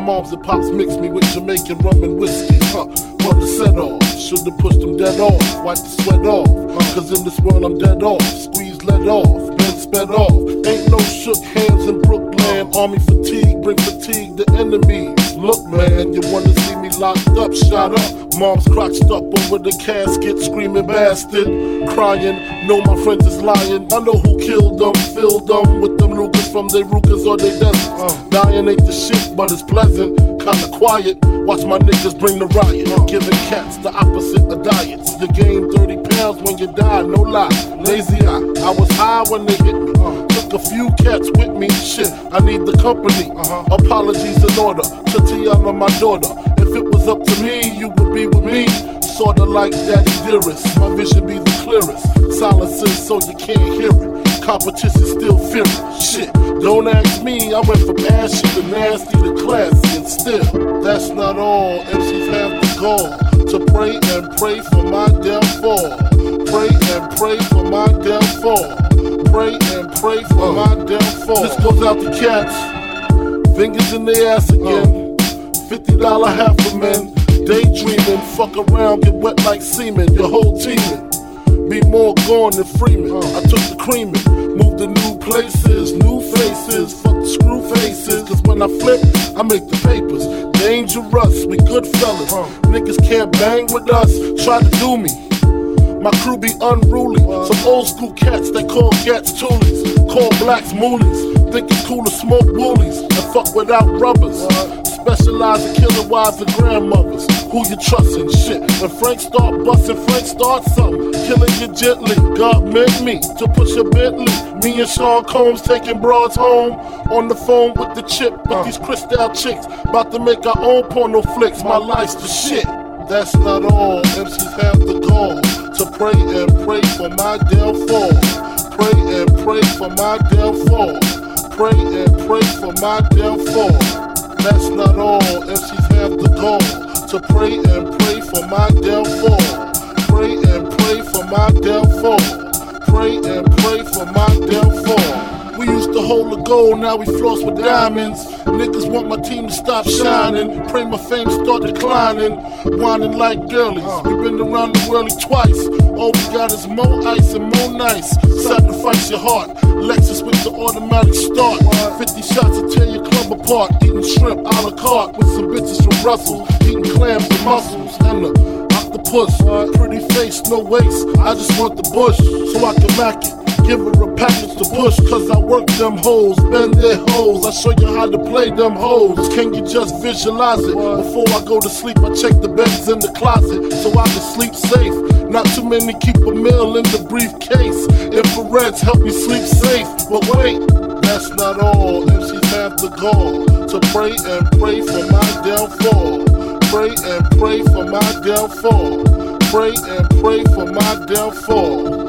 moms and pops mixed me with Jamaican rum and whiskey. Want to set off, should've pushed them dead off. Wipe the sweat off, cause in this world I'm dead off. Squeeze let off, been sped off. Ain't no shook hands in Brooklyn. Army fatigue, bring fatigue to enemies. Look man, you wanna see me locked up, shot up. Mom's crotched up over the casket, screaming bastard. Crying, know my friends is lying. I know who killed them, filled them with them Lucas from their Rukas or they deserts. Dying ain't the shit, but it's pleasant. Kinda quiet, watch my niggas bring the riot. Giving cats the opposite of diets. You gain 30 pounds when you die, no lie. Lazy eye, I was high when they hit me. Took a few cats with me, shit, I need the company. Apologies in order to Tiana, my daughter. If it was up to me, you would be with me. Sorta like Daddy Dearest, my vision be the clearest. Silences so you can't hear it. Competition still fearing. Shit, don't ask me, I went from ashy to nasty to classy. And still, that's not all. MCs have the gall to pray and pray for my downfall. Pray and pray for my downfall. Pray and pray for my downfall. This goes out to cats, fingers in their ass again. $50 half a men, daydreaming, fuck around, get wet like semen. Your whole teaming, be more gone than Freeman. I took the creaming, moved to new places, new faces, fuck the screw faces. Cause when I flip, I make the papers. Dangerous, we good fellas. Niggas can't bang with us, try to do me. My crew be unruly. Some old school cats they call gats toolies. Call blacks moolies. Think it's cool to smoke woolies and fuck without rubbers. Specialize in killing wives and grandmothers. Who you trustin'? Shit. When Frank start bustin', Frank start something. Killing you gently. God meant me to push a Bentley. Me and Sean Combs taking broads home. On the phone with the chip with these crystal chicks. About to make our own porno flicks. My life's the shit. That's not all. MCs have the gall to pray and pray for my downfall. Pray and pray for my downfall. Pray and pray for my downfall. That's not all. MCs have the gall to pray and pray for my downfall. Pray and pray for my downfall. Pray and pray for my downfall. We used to hold the gold, now we floss with diamonds. Niggas want my team to stop shining. Pray my fame start declining. Whining like girlies. We been around the world twice. All we got is more ice and more nice. Sacrifice your heart. Lexus with the automatic start. 50 shots to tear your club apart. Eating shrimp a la carte with some bitches from Brussels. Eating clams and mussels and the octopus. Pretty face, no waist. I just want the bush so I can mack it. Give her a package to push, cause I work them hoes, bend their hoes. I show you how to play them hoes. Can you just visualize it? Before I go to sleep, I check the beds in the closet so I can sleep safe. Not too many keep a meal in the briefcase. Infrareds help me sleep safe. But wait, that's not all. MCs have the gall to pray and pray for my downfall. Pray and pray for my downfall. Pray and pray for my downfall.